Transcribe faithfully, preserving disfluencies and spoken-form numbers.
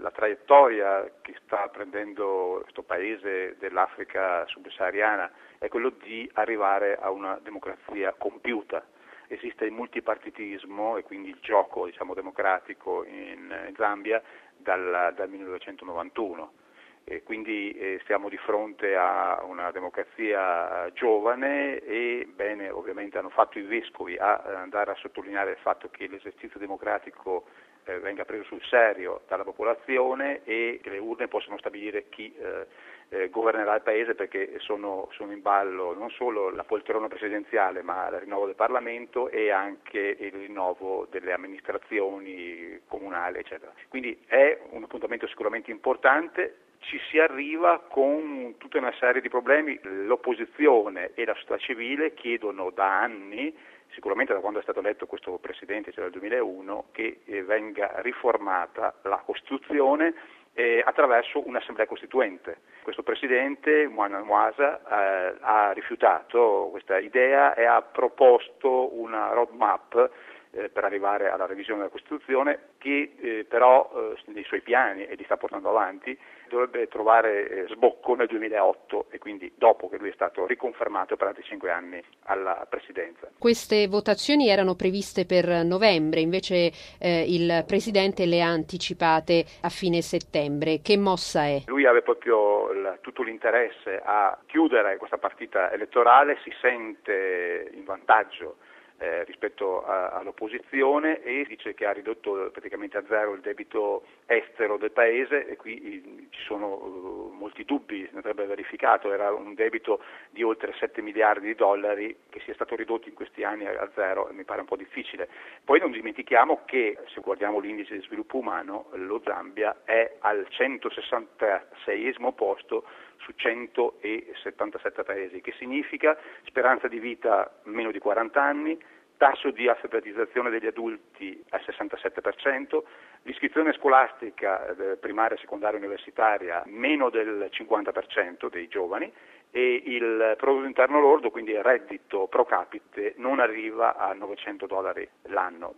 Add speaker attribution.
Speaker 1: La traiettoria che sta prendendo questo paese dell'Africa subsahariana è quello di arrivare a una democrazia compiuta. Esiste il multipartitismo e quindi il gioco, diciamo, democratico in, in Zambia dal, dal millenovecentonovantuno. E quindi eh, stiamo di fronte a una democrazia giovane e bene, ovviamente hanno fatto i vescovi a andare a sottolineare il fatto che l'esercizio democratico eh, venga preso sul serio dalla popolazione e che le urne possano stabilire chi eh, eh, governerà il paese, perché sono, sono in ballo non solo la poltrona presidenziale ma il rinnovo del Parlamento e anche il rinnovo delle amministrazioni comunali, eccetera. Quindi è un appuntamento sicuramente importante. Ci si arriva con tutta una serie di problemi. L'opposizione e la società civile chiedono da anni, sicuramente da quando è stato eletto questo presidente, cioè dal duemilauno, che eh, venga riformata la Costituzione eh, attraverso un'assemblea costituente. Questo presidente, Mwana Mwasa, eh, ha rifiutato questa idea e ha proposto una roadmap Eh, per arrivare alla revisione della Costituzione che eh, però eh, nei suoi piani, e li sta portando avanti, dovrebbe trovare eh, sbocco nel duemilaotto e quindi dopo che lui è stato riconfermato per altri cinque anni alla presidenza.
Speaker 2: Queste votazioni erano previste per novembre, invece eh, il Presidente le ha anticipate a fine settembre. Che mossa è?
Speaker 1: Lui aveva proprio il, tutto l'interesse a chiudere questa partita elettorale, si sente in vantaggio Eh, rispetto a, all'opposizione e dice che ha ridotto praticamente a zero il debito estero del paese e qui eh, ci sono uh, molti dubbi, si andrebbe verificato, era un debito di oltre sette miliardi di dollari che sia stato ridotto in questi anni a, a zero e mi pare un po' difficile. Poi non dimentichiamo che se guardiamo l'indice di sviluppo umano lo Zambia è al centosessantaseiesimo posto su centosettantasette paesi, che significa speranza di vita meno di quaranta anni, tasso di alfabetizzazione degli adulti al sessantasette per cento, l'iscrizione scolastica eh, primaria, secondaria, universitaria meno del cinquanta per cento dei giovani e il prodotto interno lordo, quindi il reddito pro capite, non arriva a novecento dollari l'anno.